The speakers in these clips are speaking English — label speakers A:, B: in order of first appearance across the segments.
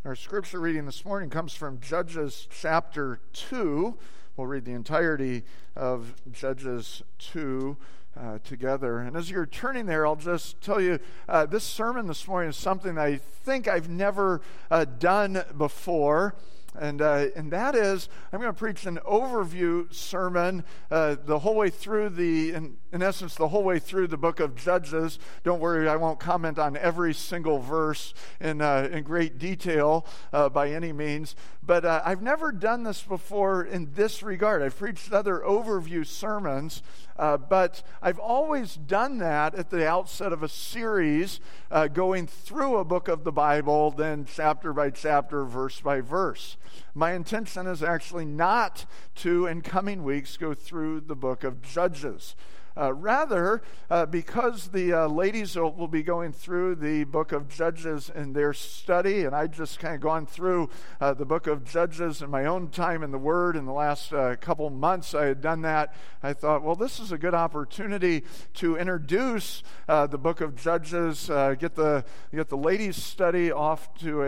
A: Our scripture reading this morning comes from Judges chapter 2. We'll read the entirety of Judges 2 together. And as you're turning there, I'll just tell you, this sermon this morning is something I think I've never done before. And that is, I'm going to preach an overview sermon the whole way through in essence, the whole way through the book of Judges. Don't worry, I won't comment on every single verse in great detail by any means. But I've never done this before in this regard. I've preached other overview sermons, but I've always done that at the outset of a series, going through a book of the Bible, then chapter by chapter, verse by verse. My intention is actually not to, in coming weeks, go through the book of Judges. Rather, because the ladies will be going through the book of Judges in their study, and I've just kind of gone through the book of Judges in my own time in the Word in the last couple months. I had done that. I thought, well, this is a good opportunity to introduce the book of Judges, get the ladies' study off to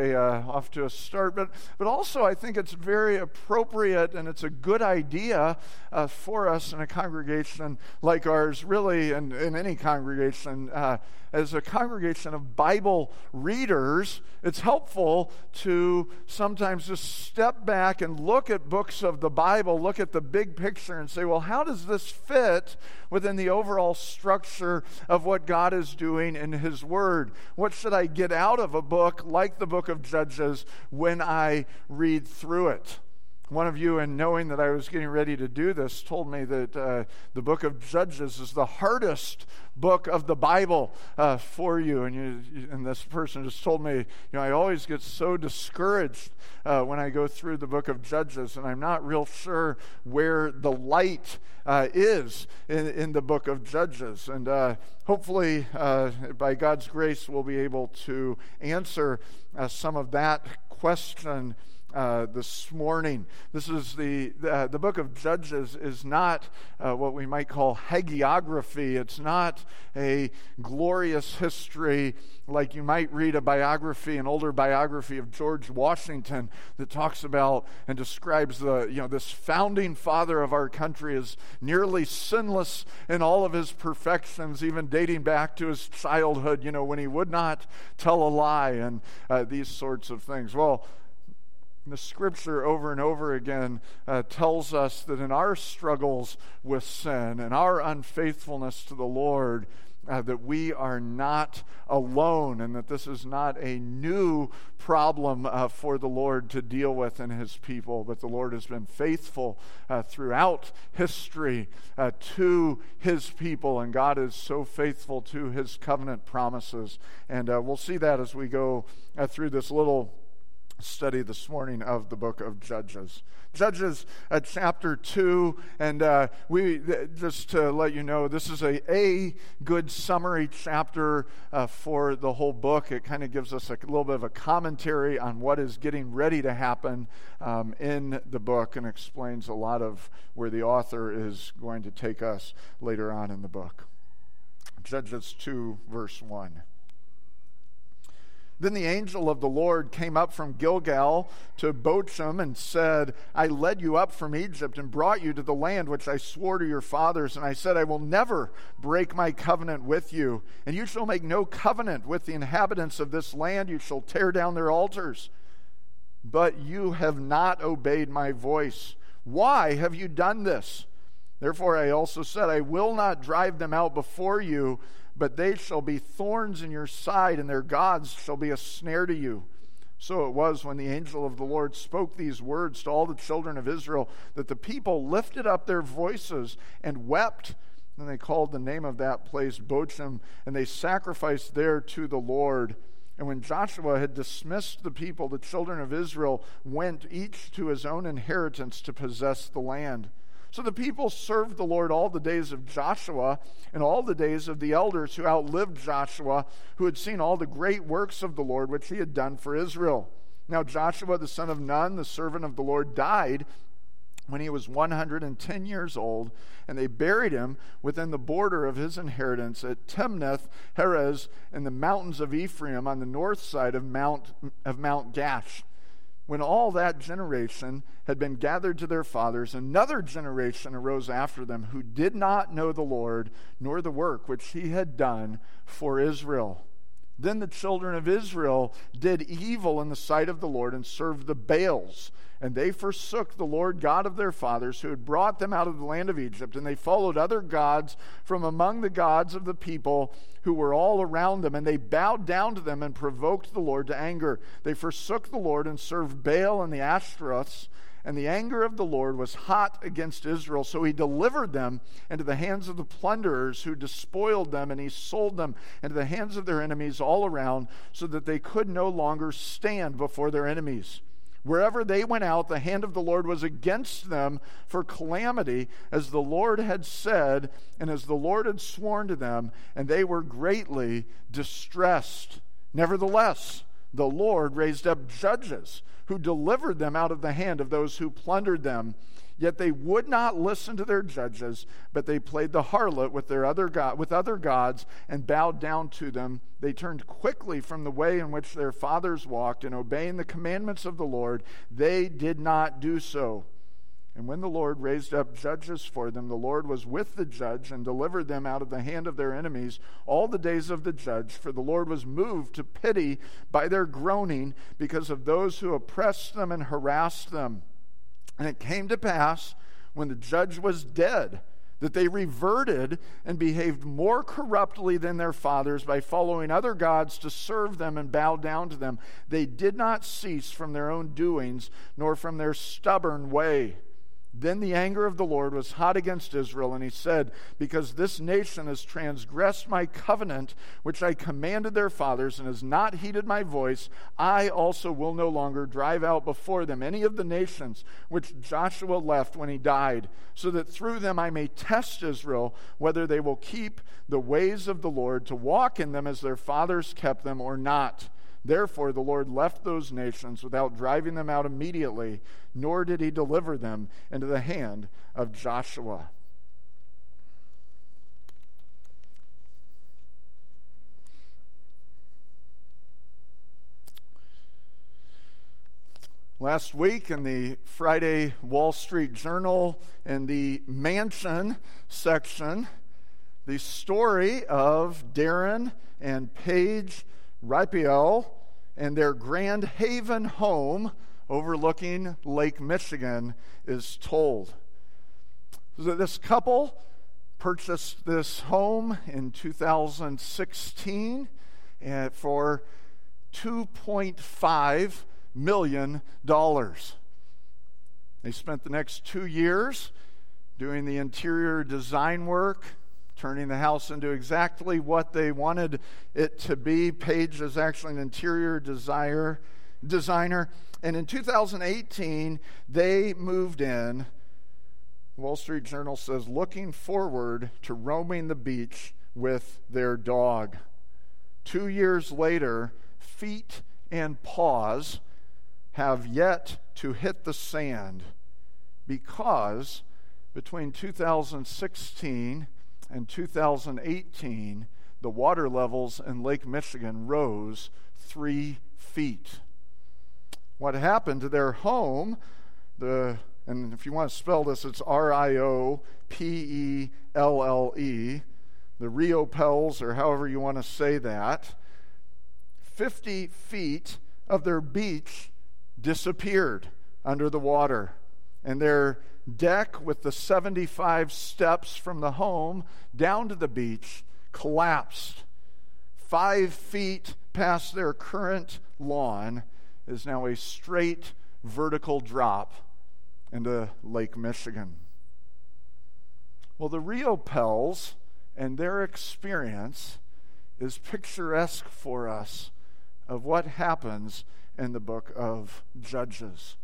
A: a start. But also, I think it's very appropriate and it's a good idea for us in a congregation like ours, really, and in any congregation, as a congregation of Bible readers, it's helpful to sometimes just step back and look at books of the Bible, look at the big picture and say, well, how does this fit within the overall structure of what God is doing in His Word? What should I get out of a book like the book of Judges when I read through it? One of you, in knowing that I was getting ready to do this, told me that the book of Judges is the hardest book of the Bible for you. And this person just told me, I always get so discouraged when I go through the book of Judges, and I'm not real sure where the light is in the book of Judges. And hopefully, by God's grace, we'll be able to answer some of that question this morning. This is the book of Judges is not what we might call hagiography. It's not a glorious history like you might read an older biography of George Washington that talks about and describes this founding father of our country as nearly sinless in all of his perfections, even dating back to his childhood, when he would not tell a lie and these sorts of things. Well, the Scripture over and over again tells us that in our struggles with sin and our unfaithfulness to the Lord, that we are not alone, and that this is not a new problem for the Lord to deal with in His people, but the Lord has been faithful throughout history to His people, and God is so faithful to His covenant promises. And we'll see that as we go through this little study this morning of the book of Judges. Judges chapter 2, and we just to let you know, this is a good summary chapter for the whole book. It kind of gives us a little bit of a commentary on what is getting ready to happen in the book, and explains a lot of where the author is going to take us later on in the book. Judges 2, verse 1. Then the angel of the Lord came up from Gilgal to Bochim and said, I led you up from Egypt and brought you to the land which I swore to your fathers. And I said, I will never break my covenant with you. And you shall make no covenant with the inhabitants of this land. You shall tear down their altars. But you have not obeyed my voice. Why have you done this? Therefore I also said, I will not drive them out before you, but they shall be thorns in your side, and their gods shall be a snare to you. So it was when the angel of the Lord spoke these words to all the children of Israel that the people lifted up their voices and wept. And they called the name of that place Bochim, and they sacrificed there to the Lord. And when Joshua had dismissed the people, the children of Israel went each to his own inheritance to possess the land. So the people served the Lord all the days of Joshua and all the days of the elders who outlived Joshua, who had seen all the great works of the Lord which he had done for Israel. Now Joshua the son of Nun, the servant of the Lord, died, when he was 110 years old, and they buried him within the border of his inheritance at Timnath Heres in the mountains of Ephraim on the north side of Mount Gash. When all that generation had been gathered to their fathers, another generation arose after them who did not know the Lord, nor the work which he had done for Israel. Then the children of Israel did evil in the sight of the Lord and served the Baals. And they forsook the Lord God of their fathers, who had brought them out of the land of Egypt. And they followed other gods from among the gods of the people who were all around them. And they bowed down to them and provoked the Lord to anger. They forsook the Lord and served Baal and the Ashtoreths. And the anger of the Lord was hot against Israel. So he delivered them into the hands of the plunderers who despoiled them. And he sold them into the hands of their enemies all around, so that they could no longer stand before their enemies. Wherever they went out, the hand of the Lord was against them for calamity, as the Lord had said, and as the Lord had sworn to them, and they were greatly distressed. Nevertheless, the Lord raised up judges who delivered them out of the hand of those who plundered them. Yet they would not listen to their judges, but they played the harlot with other gods and bowed down to them. They turned quickly from the way in which their fathers walked, and obeying the commandments of the Lord, they did not do so. And when the Lord raised up judges for them, the Lord was with the judge and delivered them out of the hand of their enemies all the days of the judge. For the Lord was moved to pity by their groaning because of those who oppressed them and harassed them. And it came to pass, when the judge was dead, that they reverted and behaved more corruptly than their fathers by following other gods to serve them and bow down to them. They did not cease from their own doings, nor from their stubborn way. Then the anger of the Lord was hot against Israel, and he said, because this nation has transgressed my covenant, which I commanded their fathers, and has not heeded my voice, I also will no longer drive out before them any of the nations which Joshua left when he died, so that through them I may test Israel, whether they will keep the ways of the Lord, to walk in them as their fathers kept them, or not. Therefore the Lord left those nations without driving them out immediately, nor did he deliver them into the hand of Joshua. Last week in the Friday Wall Street Journal, in the mansion section, the story of Darren and Paige Raphael and their Grand Haven home overlooking Lake Michigan is told. So this couple purchased this home in 2016 for $2.5 million. They spent the next 2 years doing the interior design work, turning the house into exactly what they wanted it to be. Paige is actually an interior designer. And in 2018, they moved in. Wall Street Journal says, looking forward to roaming the beach with their dog. 2 years later, feet and paws have yet to hit the sand, because between 2016 and 2018, the water levels in Lake Michigan rose 3 feet. What happened to their home, and if you want to spell this, it's Riopelle, the Riopelles, or however you want to say that, 50 feet of their beach disappeared under the water. And their deck with the 75 steps from the home down to the beach collapsed. 5 feet past their current lawn is now a straight vertical drop into Lake Michigan. Well, the Riopelles and their experience is picturesque for us of what happens in the book of Judges.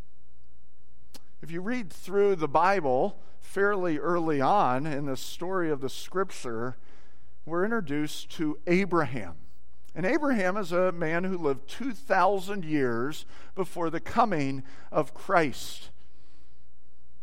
A: If you read through the Bible fairly early on in the story of the Scripture, we're introduced to Abraham. And Abraham is a man who lived 2,000 years before the coming of Christ.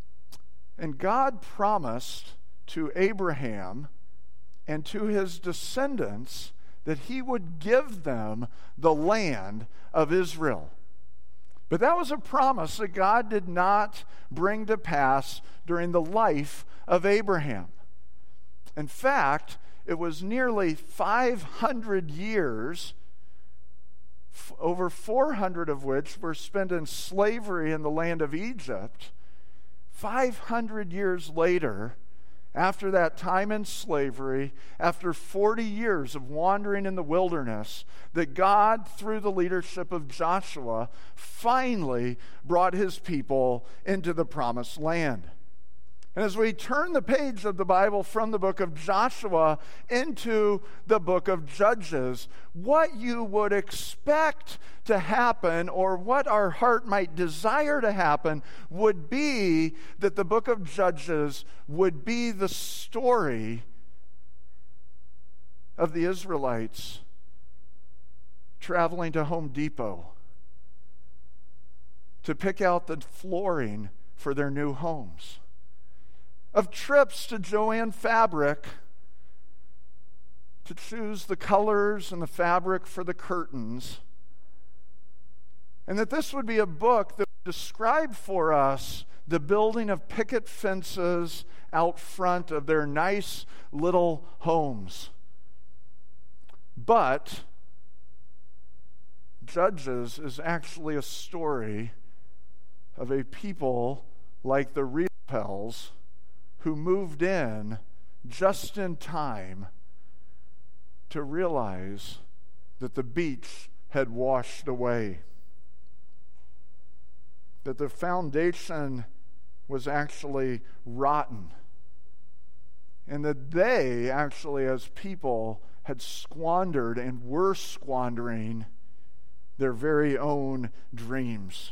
A: And God promised to Abraham and to his descendants that he would give them the land of Israel. But that was a promise that God did not bring to pass during the life of Abraham. In fact, it was nearly 500 years, over 400 of which were spent in slavery in the land of Egypt. 500 years later, after that time in slavery, after 40 years of wandering in the wilderness, that God, through the leadership of Joshua, finally brought his people into the promised land. And as we turn the page of the Bible from the book of Joshua into the book of Judges, what you would expect to happen, or what our heart might desire to happen, would be that the book of Judges would be the story of the Israelites traveling to Home Depot to pick out the flooring for their new homes, of trips to Jo-Ann Fabric to choose the colors and the fabric for the curtains, and that this would be a book that would describe for us the building of picket fences out front of their nice little homes. But Judges is actually a story of a people like the Riepels who moved in just in time to realize that the beach had washed away, that the foundation was actually rotten, and that they actually, as people, had squandered and were squandering their very own dreams.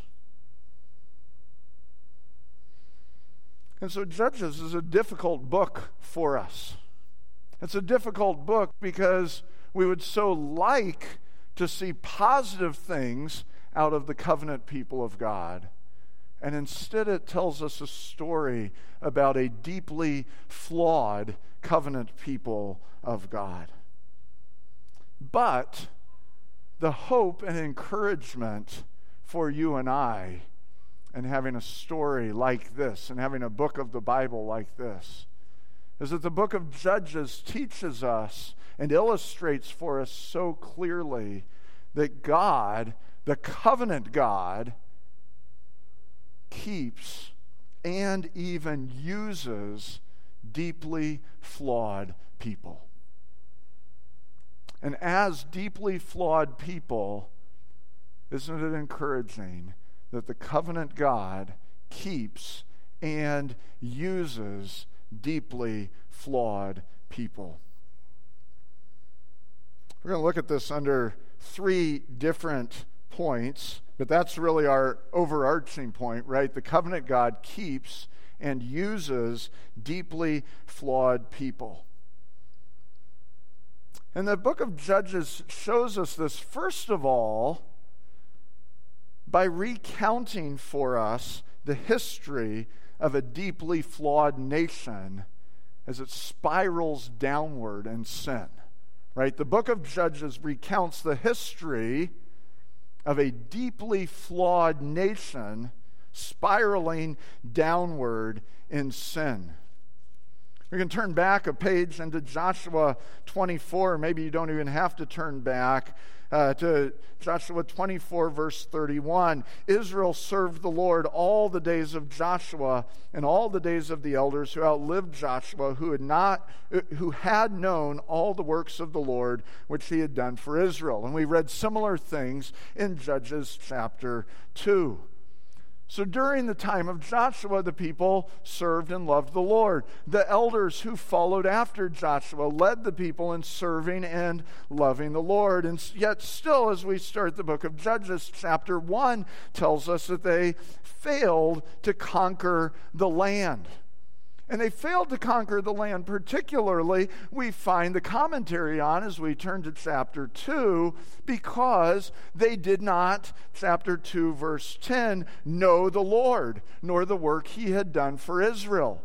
A: And so Judges is a difficult book for us. It's a difficult book because we would so like to see positive things out of the covenant people of God. And instead it tells us a story about a deeply flawed covenant people of God. But the hope and encouragement for you and I, and having a story like this, and having a book of the Bible like this, is that the book of Judges teaches us and illustrates for us so clearly that God, the covenant God, keeps and even uses deeply flawed people. And as deeply flawed people, isn't it encouraging that the covenant God keeps and uses deeply flawed people? We're going to look at this under three different points, but that's really our overarching point, right? The covenant God keeps and uses deeply flawed people. And the book of Judges shows us this, first of all, by recounting for us the history of a deeply flawed nation as it spirals downward in sin. Right? The book of Judges recounts the history of a deeply flawed nation spiraling downward in sin. We can turn back a page into Joshua 24. Maybe you don't even have to turn back to Joshua 24, verse 31. Israel served the Lord all the days of Joshua and all the days of the elders who outlived Joshua, who had known all the works of the Lord which he had done for Israel. And we read similar things in Judges chapter 2. So during the time of Joshua, the people served and loved the Lord. The elders who followed after Joshua led the people in serving and loving the Lord. And yet still, as we start the book of Judges, chapter 1 tells us that they failed to conquer the land. And they failed to conquer the land. Particularly, we find the commentary on as we turn to chapter 2, because they did not, chapter 2, verse 10, know the Lord, nor the work he had done for Israel.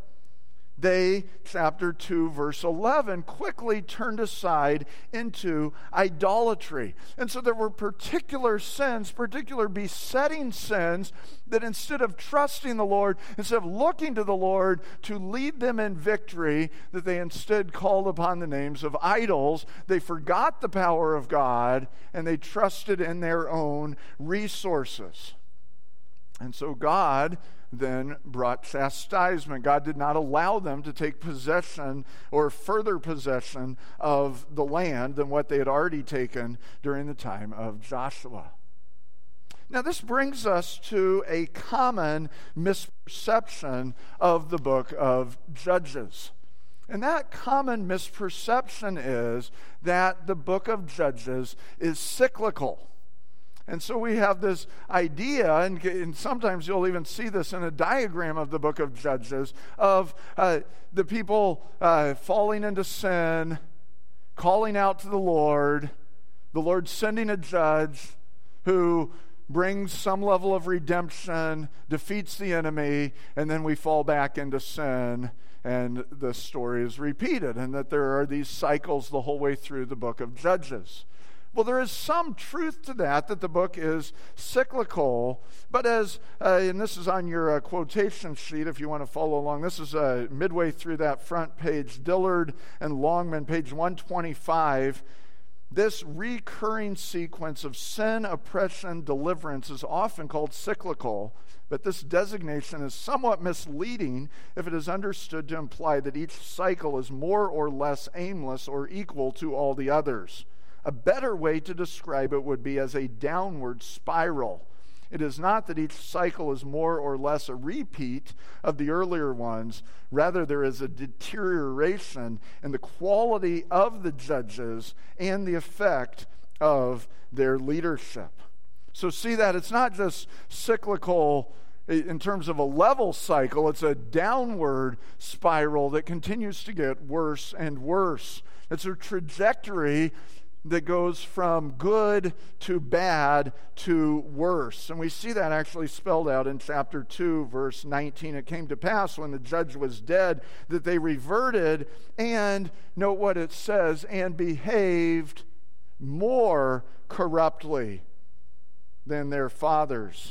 A: They, chapter 2, verse 11, quickly turned aside into idolatry. And so there were particular sins, particular besetting sins, that instead of trusting the Lord, instead of looking to the Lord to lead them in victory, that they instead called upon the names of idols. They forgot the power of God, and they trusted in their own resources. And so God then brought chastisement. God did not allow them to take possession or further possession of the land than what they had already taken during the time of Joshua. Now, this brings us to a common misperception of the book of Judges. And that common misperception is that the book of Judges is cyclical. And so we have this idea, and sometimes you'll even see this in a diagram of the book of Judges, of the people falling into sin, calling out to the Lord sending a judge who brings some level of redemption, defeats the enemy, and then we fall back into sin, and the story is repeated, and that there are these cycles the whole way through the book of Judges. Well, there is some truth to that the book is cyclical, but and this is on your quotation sheet if you want to follow along. This is midway through that front page, Dillard and Longman, page 125. This recurring sequence of sin, oppression, deliverance is often called cyclical, but this designation is somewhat misleading if it is understood to imply that each cycle is more or less aimless or equal to all the others. A better way to describe it would be as a downward spiral. It is not that each cycle is more or less a repeat of the earlier ones. Rather, there is a deterioration in the quality of the judges and the effect of their leadership. So see that it's not just cyclical in terms of a level cycle. It's a downward spiral that continues to get worse and worse. It's a trajectory that goes from good to bad to worse. And we see that actually spelled out in chapter 2, verse 19. It came to pass when the judge was dead that they reverted and, note what it says, and behaved more corruptly than their fathers.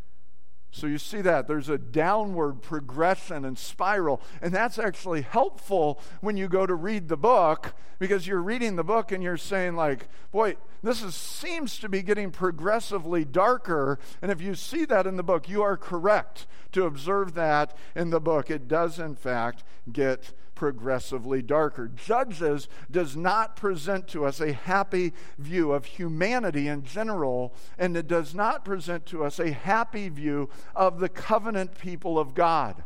A: So you see that there's a downward progression and spiral, and that's actually helpful when you go to read the book, because you're reading the book and you're saying like, boy, seems to be getting progressively darker. And if you see that in the book, you are correct to observe that in the book. It does in fact get progressively darker. Judges does not present to us a happy view of humanity in general, and it does not present to us a happy view of the covenant people of God.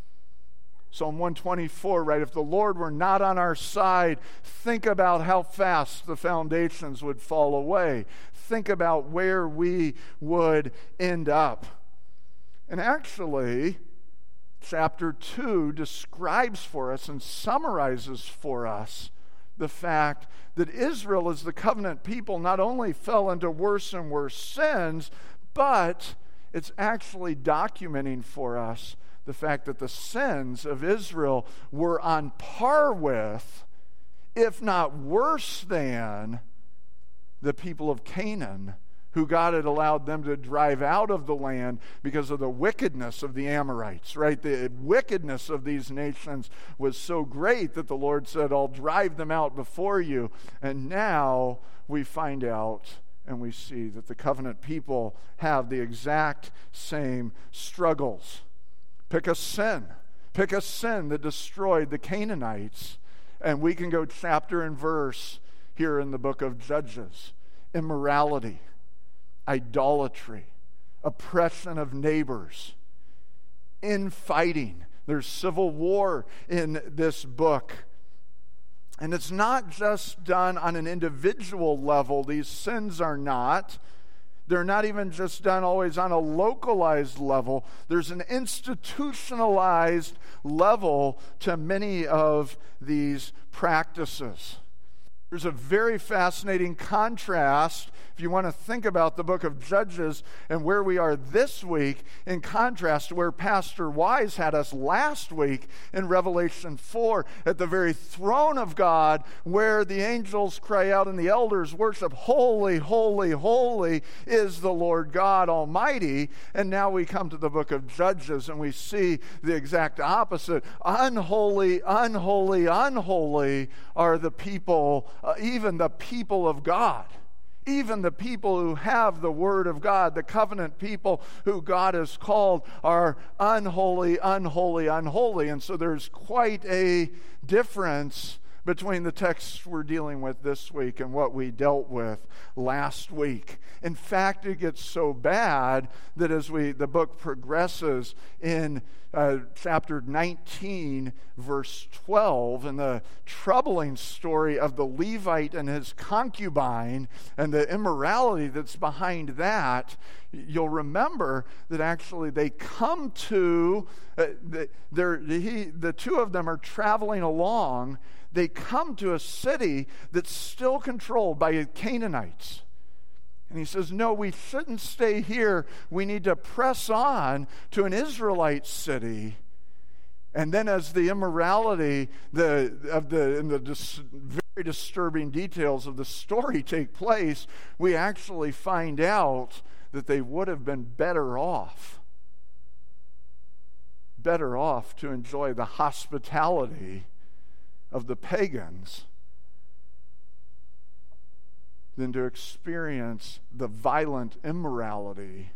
A: Psalm 124, right? If the Lord were not on our side, think about how fast the foundations would fall away. Think about where we would end up. And actually, chapter 2 describes for us and summarizes for us the fact that Israel as the covenant people not only fell into worse and worse sins, but it's actually documenting for us the fact that the sins of Israel were on par with, if not worse than, the people of Canaan, who God had allowed them to drive out of the land because of the wickedness of the Amorites, right? The wickedness of these nations was so great that the Lord said, I'll drive them out before you. And now we find out and we see that the covenant people have the exact same struggles. Pick a sin that destroyed the Canaanites, and we can go chapter and verse here in the book of Judges. Immorality, idolatry, oppression of neighbors, infighting. There's civil war in this book. And it's not just done on an individual level. These sins are not. They're not even just done always on a localized level. There's an institutionalized level to many of these practices. There's a very fascinating contrast, if you want to think about the book of Judges and where we are this week, in contrast to where Pastor Wise had us last week in Revelation 4, at the very throne of God, where the angels cry out and the elders worship, "Holy, holy, holy is the Lord God Almighty." And now we come to the book of Judges and we see the exact opposite. Unholy, unholy, unholy are the people, even the people of God. Even the people who have the Word of God, the covenant people who God has called, are unholy, unholy, unholy. And so there's quite a difference between the texts we're dealing with this week and what we dealt with last week. In fact, it gets so bad that as the book progresses in chapter 19, verse 12, and the troubling story of the Levite and his concubine and the immorality that's behind that, you'll remember that actually they come to, the two of them are traveling along. They come to a city that's still controlled by Canaanites. And he says, no, we shouldn't stay here. We need to press on to an Israelite city. And then as the immorality, very disturbing details of the story take place, we actually find out that they would have been better off to enjoy the hospitality of the pagans than to experience the violent immorality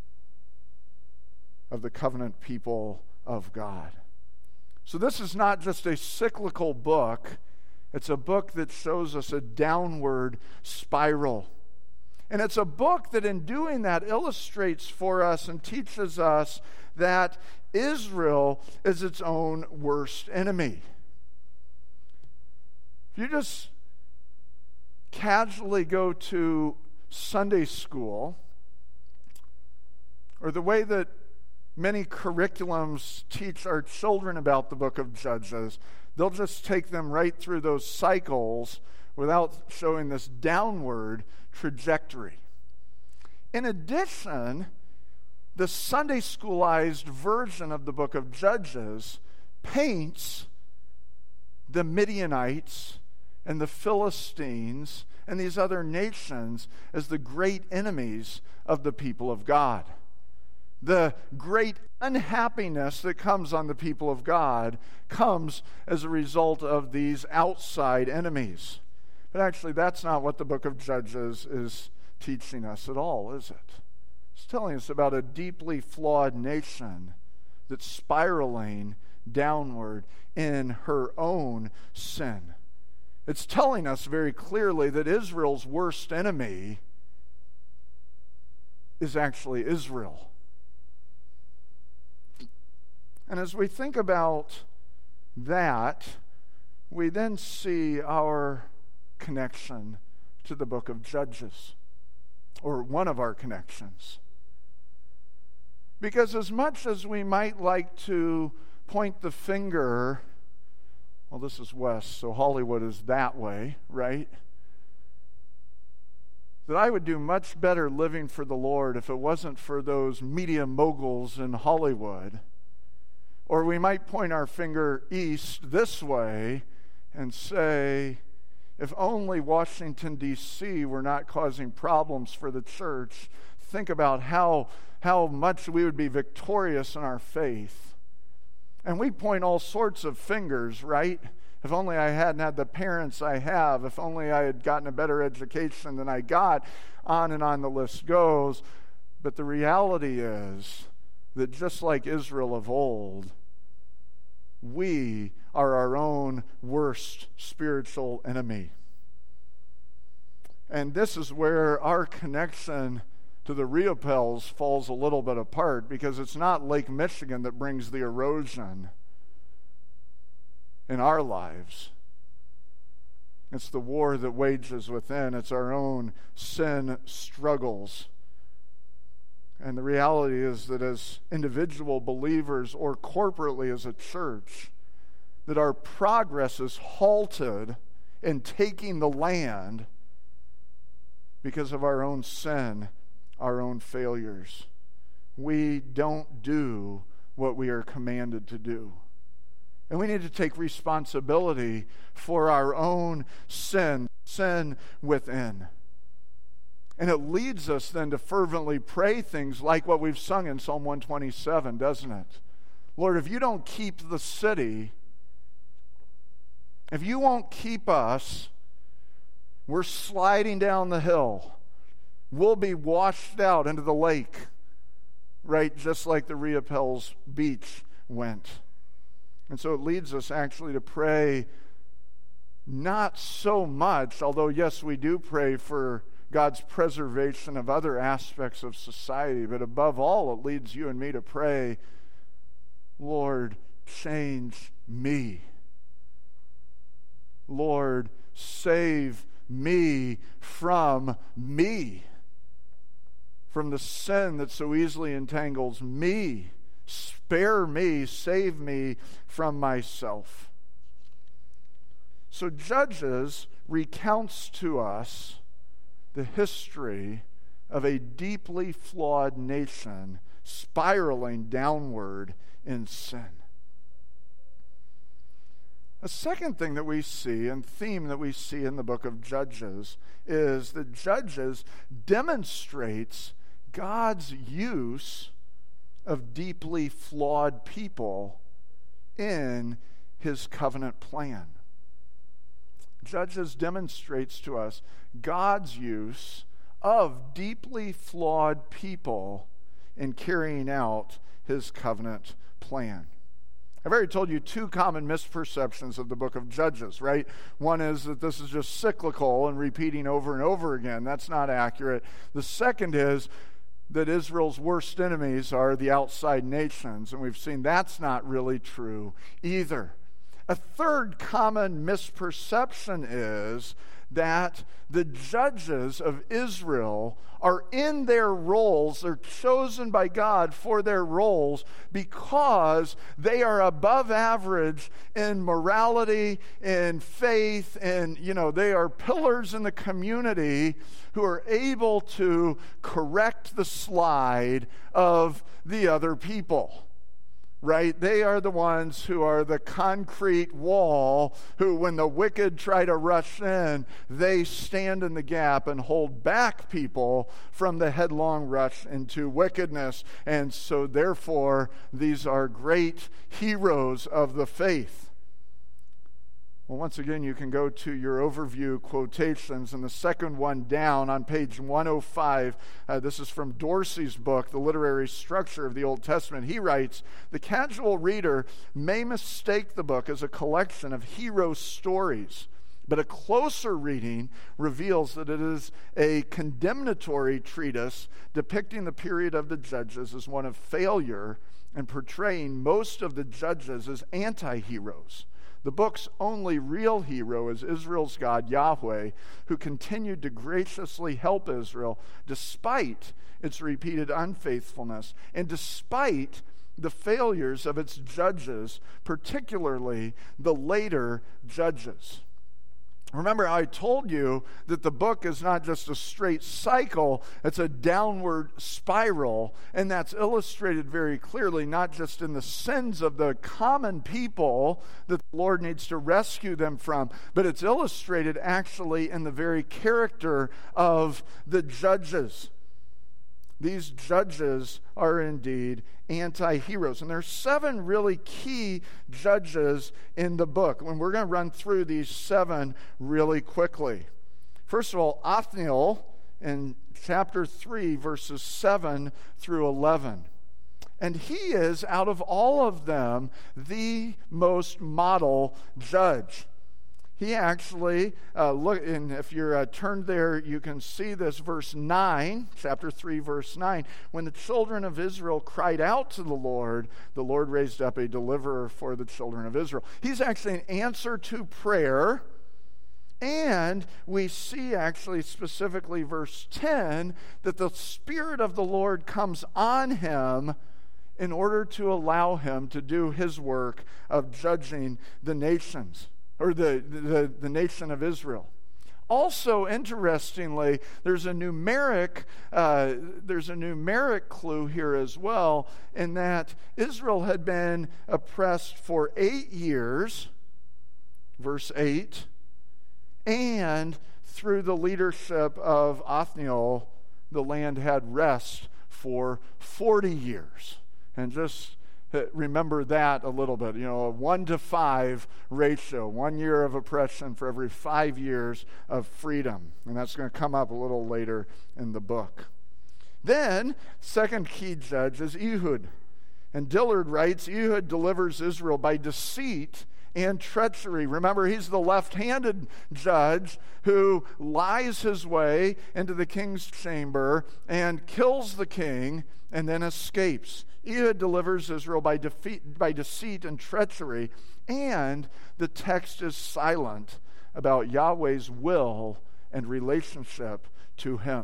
A: of the covenant people of God. So this is not just a cyclical book. It's a book that shows us a downward spiral. And it's a book that in doing that illustrates for us and teaches us that Israel is its own worst enemy. If you just casually go to Sunday school, or the way that many curriculums teach our children about the book of Judges, they'll just take them right through those cycles without showing this downward trajectory. In addition, the Sunday schoolized version of the book of Judges paints the Midianites and the Philistines and these other nations as the great enemies of the people of God. The great unhappiness that comes on the people of God comes as a result of these outside enemies. But actually, that's not what the book of Judges is teaching us at all, is it? It's telling us about a deeply flawed nation that's spiraling downward in her own sin. It's telling us very clearly that Israel's worst enemy is actually Israel. And as we think about that, we then see our connection to the book of Judges, or one of our connections. Because as much as we might like to point the finger, well, this is west, so Hollywood is that way, right? That I would do much better living for the Lord if it wasn't for those media moguls in Hollywood. Or we might point our finger east this way and say, if only Washington, D.C. were not causing problems for the church, think about how much we would be victorious in our faith. And we point all sorts of fingers, right? If only I hadn't had the parents I have, if only I had gotten a better education than I got, on and on the list goes. But the reality is that just like Israel of old, we are our own worst spiritual enemy. And this is where our connection to the Riopels falls a little bit apart, because it's not Lake Michigan that brings the erosion in our lives. It's the war that wages within. It's our own sin struggles And the reality is that as individual believers or corporately as a church, that our progress is halted in taking the land because of our own sin, our own failures. We don't do what we are commanded to do. And we need to take responsibility for our own sin within. And it leads us then to fervently pray things like what we've sung in Psalm 127, doesn't it? Lord, if you don't keep the city, if you won't keep us, we're sliding down the hill. We'll be washed out into the lake, right? Just like the Riopels beach went. And so it leads us actually to pray not so much, although yes, we do pray for God's preservation of other aspects of society, but above all, it leads you and me to pray, Lord, change me. Lord, save me, from the sin that so easily entangles me. Spare me, save me from myself. So Judges recounts to us the history of a deeply flawed nation spiraling downward in sin. A second thing that we see, and theme that we see in the book of Judges, is that Judges demonstrates God's use of deeply flawed people in his covenant plan. Judges demonstrates to us God's use of deeply flawed people in carrying out his covenant plan. I've already told you two common misperceptions of the book of Judges, right? One is that this is just cyclical and repeating over and over again. That's not accurate. The second is that Israel's worst enemies are the outside nations, and we've seen that's not really true either. A third common misperception is that the judges of Israel are in their roles, they're chosen by God for their roles because they are above average in morality, in faith, and they are pillars in the community who are able to correct the slide of the other people. Right? They are the ones who are the concrete wall who, when the wicked try to rush in, they stand in the gap and hold back people from the headlong rush into wickedness. And so, therefore, these are great heroes of the faith. Well, once again, you can go to your overview quotations, and the second one down on page 105, this is from Dorsey's book, The Literary Structure of the Old Testament. He writes, "The casual reader may mistake the book as a collection of hero stories, but a closer reading reveals that it is a condemnatory treatise depicting the period of the judges as one of failure and portraying most of the judges as anti-heroes. The book's only real hero is Israel's God, Yahweh, who continued to graciously help Israel despite its repeated unfaithfulness and despite the failures of its judges, particularly the later judges." Remember how I told you that the book is not just a straight cycle, it's a downward spiral, and that's illustrated very clearly not just in the sins of the common people that the Lord needs to rescue them from, but it's illustrated actually in the very character of the judges. These judges are indeed anti-heroes. And there are 7 really key judges in the book. And we're going to run through these 7 really quickly. First of all, Othniel in chapter 3, verses 7 through 11. And he is, out of all of them, the most model judge. He actually, look, and if you're turned there, you can see this, verse 9, chapter 3, verse 9. When the children of Israel cried out to the Lord raised up a deliverer for the children of Israel. He's actually an answer to prayer And we see actually specifically verse 10 that the Spirit of the Lord comes on him in order to allow him to do his work of judging the nations, or the nation of Israel. Also, interestingly, there's a numeric clue here as well, in that Israel had been oppressed for 8 years, verse 8, and through the leadership of Othniel, the land had rest for 40 years. And just remember that a little bit. A 1-to-5 ratio, 1 year of oppression for every 5 years of freedom. And that's going to come up a little later in the book. Then, second key judge is Ehud. And Dillard writes, Ehud delivers Israel by deceit and treachery. Remember, he's the left-handed judge who lies his way into the king's chamber and kills the king and then escapes. Ehud delivers Israel by deceit and treachery, and the text is silent about Yahweh's will and relationship to him.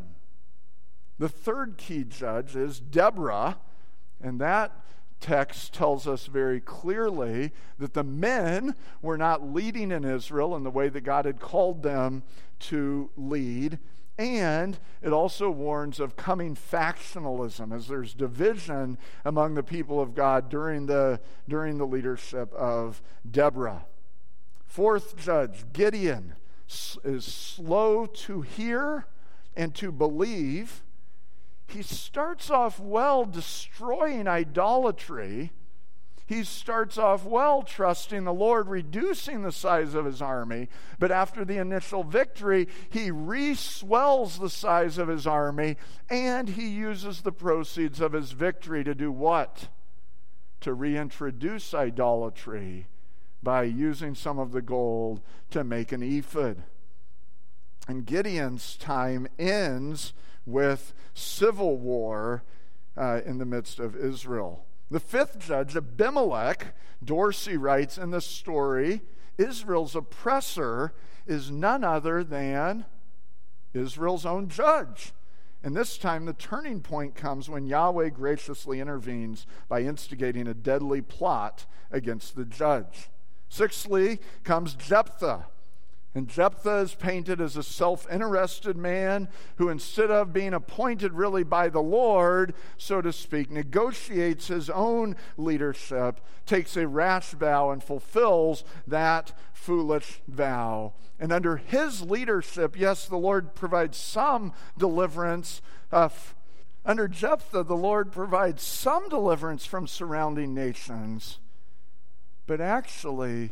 A: The third key judge is Deborah, and that text tells us very clearly that the men were not leading in Israel in the way that God had called them to lead. And it also warns of coming factionalism, as there's division among the people of God during the leadership of Deborah. Fourth judge, Gideon, is slow to hear and to believe. He starts off well destroying idolatry. He starts off well trusting the Lord, reducing the size of his army. But after the initial victory, he re-swells the size of his army, and he uses the proceeds of his victory to do what? To reintroduce idolatry by using some of the gold to make an ephod. And Gideon's time ends with civil war in the midst of Israel. The fifth judge, Abimelech, Dorsey writes in this story, Israel's oppressor is none other than Israel's own judge. And this time the turning point comes when Yahweh graciously intervenes by instigating a deadly plot against the judge. Sixthly comes Jephthah. And Jephthah is painted as a self-interested man who, instead of being appointed really by the Lord, so to speak, negotiates his own leadership, takes a rash vow, and fulfills that foolish vow. And under his leadership, yes, the Lord provides some deliverance. Under Jephthah, the Lord provides some deliverance from surrounding nations. But actually,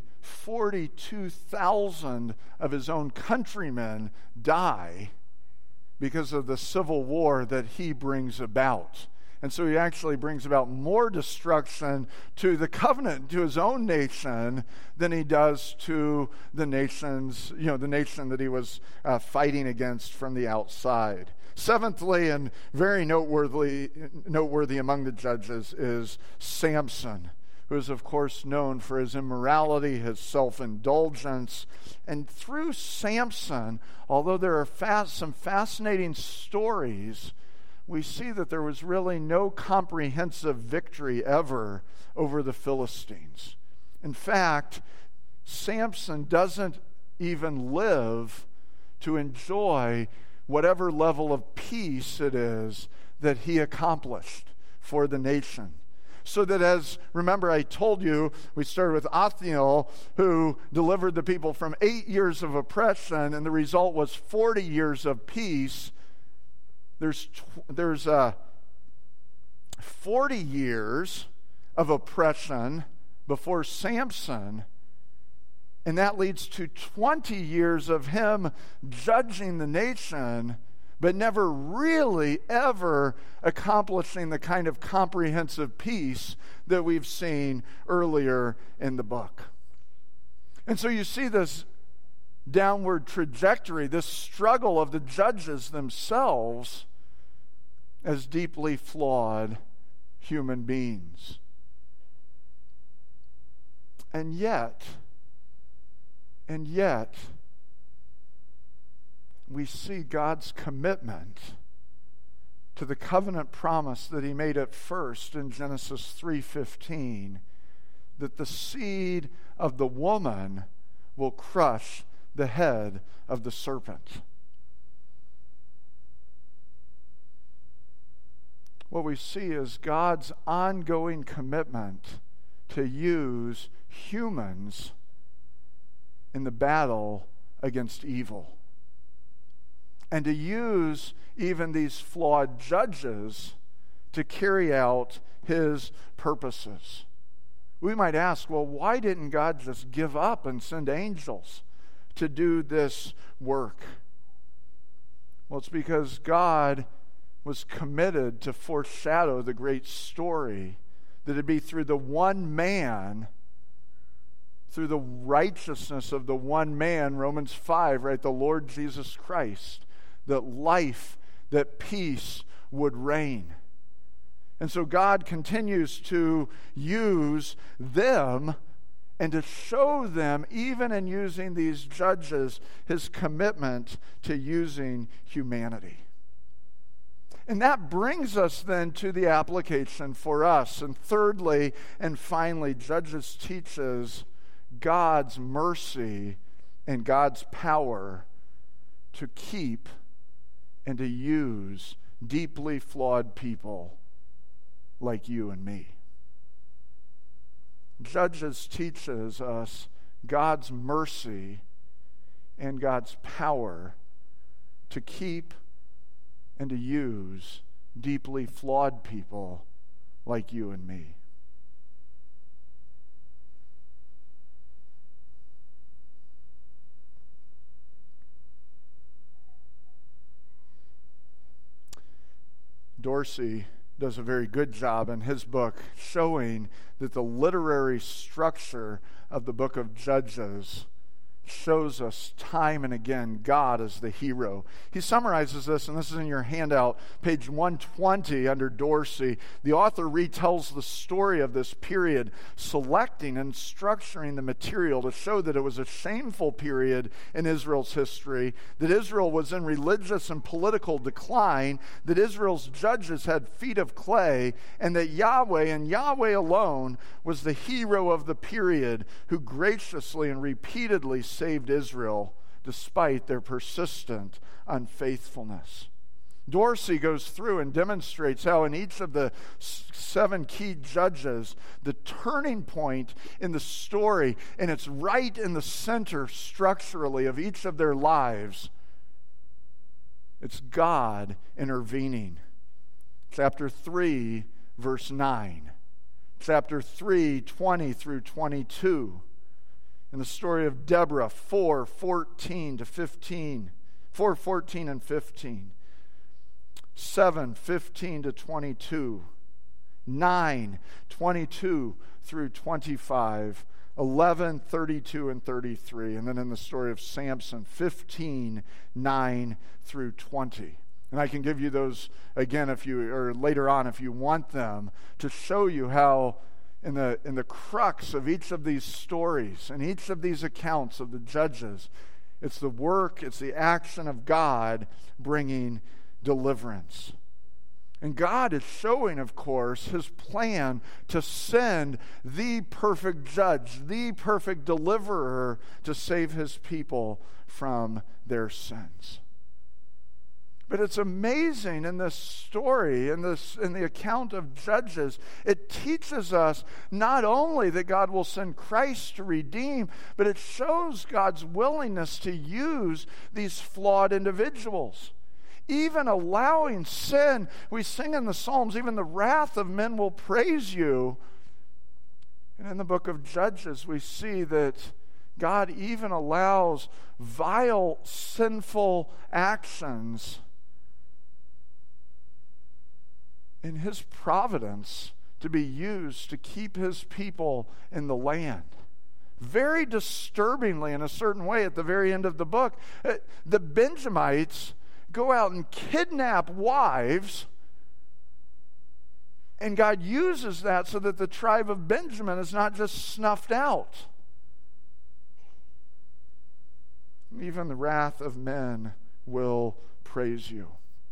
A: 42,000 of his own countrymen die because of the civil war that he brings about. And so he actually brings about more destruction to the covenant, to his own nation, than he does to the nations, the nation that he was fighting against from the outside. Seventhly, and very noteworthy among the judges, is Samson, who is, of course, known for his immorality, his self-indulgence. And through Samson, although there are some fascinating stories, we see that there was really no comprehensive victory ever over the Philistines. In fact, Samson doesn't even live to enjoy whatever level of peace it is that he accomplished for the nation. So that remember I told you, we started with Othniel, who delivered the people from 8 years of oppression, and the result was 40 years of peace. There's 40 years of oppression before Samson, and that leads to 20 years of him judging the nation, but never really ever accomplishing the kind of comprehensive peace that we've seen earlier in the book. And so you see this downward trajectory, this struggle of the judges themselves as deeply flawed human beings. And yet, we see God's commitment to the covenant promise that he made at first in Genesis 3:15, that the seed of the woman will crush the head of the serpent. What we see is God's ongoing commitment to use humans in the battle against evil, and to use even these flawed judges to carry out his purposes. We might ask, well, why didn't God just give up and send angels to do this work? Well, it's because God was committed to foreshadow the great story that it'd be through the one man, through the righteousness of the one man, Romans 5, right, the Lord Jesus Christ, that life, that peace would reign. And so God continues to use them and to show them, even in using these judges, his commitment to using humanity. And that brings us then to the application for us. And thirdly and finally, Judges teaches God's mercy and God's power to keep and to use deeply flawed people like you and me. Judges teaches us God's mercy and God's power to keep and to use deeply flawed people like you and me. Dorsey does a very good job in his book showing that the literary structure of the book of Judges shows us time and again God as the hero. He summarizes this, and this is in your handout, page 120 under Dorsey. The author retells the story of this period, selecting and structuring the material to show that it was a shameful period in Israel's history, that Israel was in religious and political decline, that Israel's judges had feet of clay, and that Yahweh and Yahweh alone was the hero of the period, who graciously and repeatedly saved Israel despite their persistent unfaithfulness. Dorsey goes through and demonstrates how in each of the 7 key judges, the turning point in the story, and it's right in the center structurally of each of their lives, it's God intervening. Chapter 3, verse 9. Chapter 3, 20 through 22. In the story of Deborah, 4:14 to 15. 4:14 and 15. 7:15 to 22. 9:22 through 25. 11:32 and 33. And then in the story of Samson, 15:9 through 20. And I can give you those again if you, or later on if you want them, to show you how in the crux of each of these stories and each of these accounts of the judges, it's the work, it's the action of God bringing deliverance. And God is showing, of course, his plan to send the perfect judge, the perfect deliverer to save his people from their sins. But it's amazing in this story, in the account of Judges, it teaches us not only that God will send Christ to redeem, but it shows God's willingness to use these flawed individuals. Even allowing sin, we sing in the Psalms, even the wrath of men will praise you. And in the book of Judges, we see that God even allows vile, sinful actions in his providence to be used to keep his people in the land. Very disturbingly, in a certain way, at the very end of the book, the Benjamites go out and kidnap wives, and God uses that so that the tribe of Benjamin is not just snuffed out. Even the wrath of men will praise you.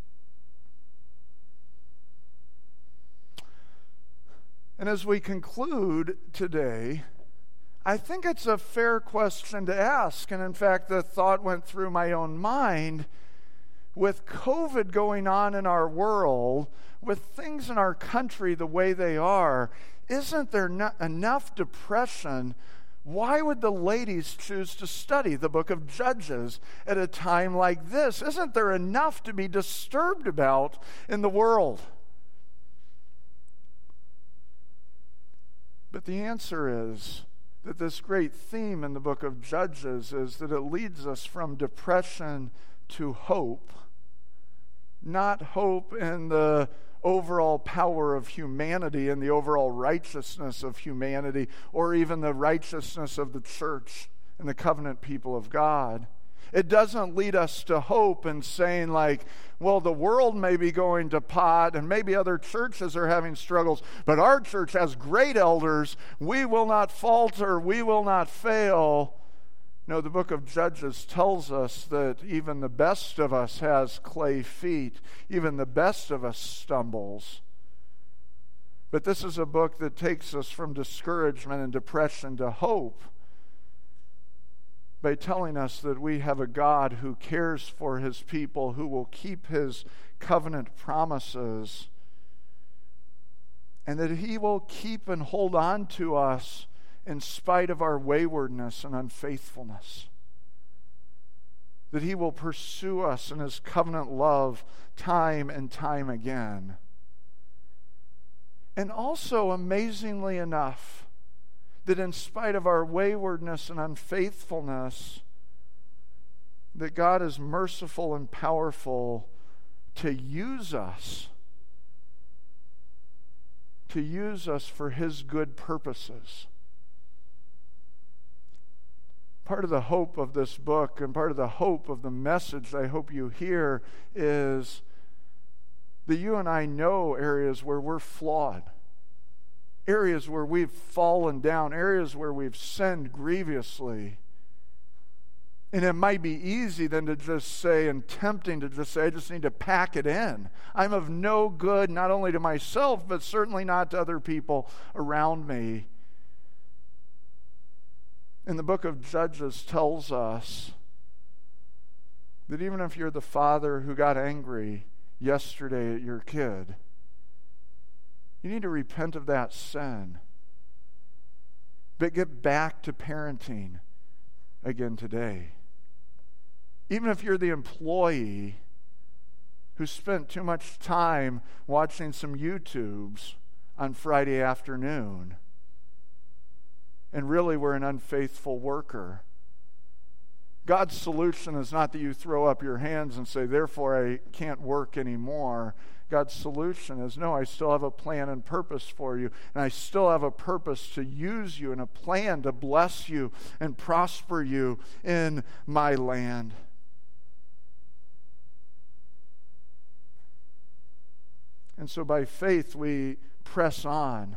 A: And as we conclude today, I think it's a fair question to ask. And in fact, the thought went through my own mind. With COVID going on in our world, with things in our country the way they are, isn't there not enough depression? Why would the ladies choose to study the book of Judges at a time like this? Isn't there enough to be disturbed about in the world? But the answer is that this great theme in the book of Judges is that it leads us from depression to hope. Not hope in the overall power of humanity and the overall righteousness of humanity, or even the righteousness of the church and the covenant people of God. It doesn't lead us to hope and saying like, well, the world may be going to pot and maybe other churches are having struggles, but our church has great elders. We will not falter. We will not fail. No, the book of Judges tells us that even the best of us has clay feet. Even the best of us stumbles. But this is a book that takes us from discouragement and depression to hope, by telling us that we have a God who cares for his people, who will keep his covenant promises, and that he will keep and hold on to us in spite of our waywardness and unfaithfulness. That he will pursue us in his covenant love time and time again. And also, amazingly enough, that in spite of our waywardness and unfaithfulness, that God is merciful and powerful to use us for his good purposes. Part of the hope of this book and part of the hope of the message I hope you hear is that you and I know areas where we're flawed. Areas where we've fallen down, areas where we've sinned grievously. And it might be easy then to just say, and tempting to just say, I just need to pack it in. I'm of no good, not only to myself, but certainly not to other people around me. And the book of Judges tells us that even if you're the father who got angry yesterday at your kid, you need to repent of that sin. But get back to parenting again today. Even if you're the employee who spent too much time watching some YouTubes on Friday afternoon and really were an unfaithful worker, God's solution is not that you throw up your hands and say, therefore I can't work anymore. God's solution is, no, I still have a plan and purpose for you, and I still have a purpose to use you and a plan to bless you and prosper you in my land. And so by faith we press on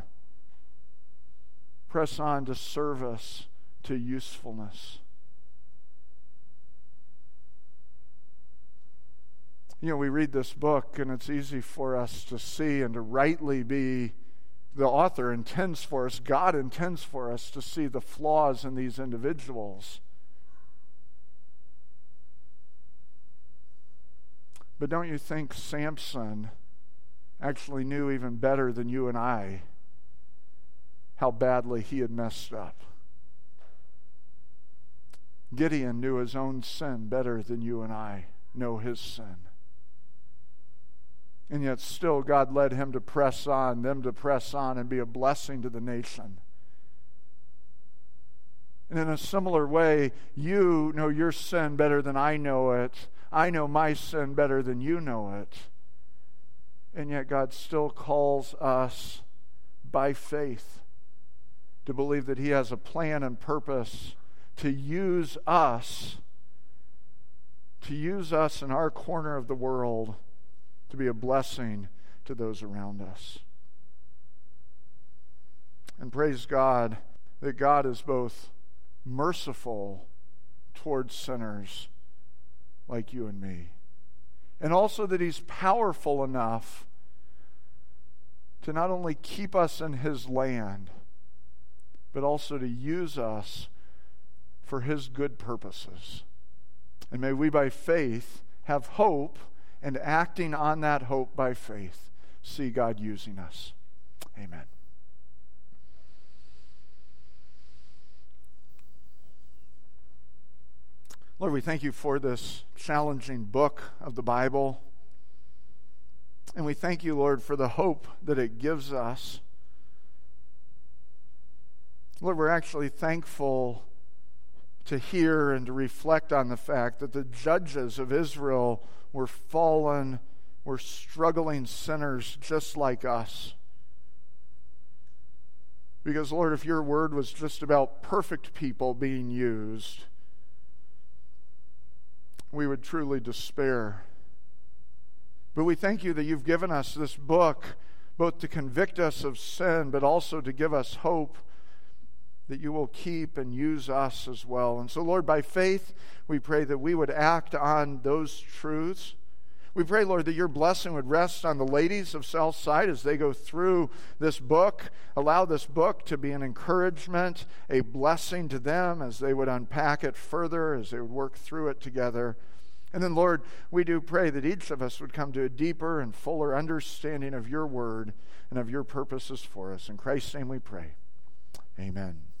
A: to service, to usefulness. You know, we read this book, and it's easy for us to see and to rightly be, the author intends for us, God intends for us to see the flaws in these individuals. But don't you think Samson actually knew even better than you and I how badly he had messed up? Gideon knew his own sin better than you and I know his sin. And yet still God led him to press on, them to press on and be a blessing to the nation. And in a similar way, you know your sin better than I know it. I know my sin better than you know it. And yet God still calls us by faith to believe that he has a plan and purpose to use us in our corner of the world to be a blessing to those around us. And praise God that God is both merciful towards sinners like you and me. And also that he's powerful enough to not only keep us in his land, but also to use us for his good purposes. And may we by faith have hope, and acting on that hope by faith, see God using us. Amen. Lord, we thank you for this challenging book of the Bible. And we thank you, Lord, for the hope that it gives us. Lord, we're actually thankful to hear and to reflect on the fact that the judges of Israel were fallen, were struggling sinners just like us. Because, Lord, if your word was just about perfect people being used, we would truly despair. But we thank you that you've given us this book both to convict us of sin, but also to give us hope that you will keep and use us as well. And so, Lord, by faith, we pray that we would act on those truths. We pray, Lord, that your blessing would rest on the ladies of Southside as they go through this book. Allow this book to be an encouragement, a blessing to them as they would unpack it further, as they would work through it together. And then, Lord, we do pray that each of us would come to a deeper and fuller understanding of your word and of your purposes for us. In Christ's name we pray. Amen.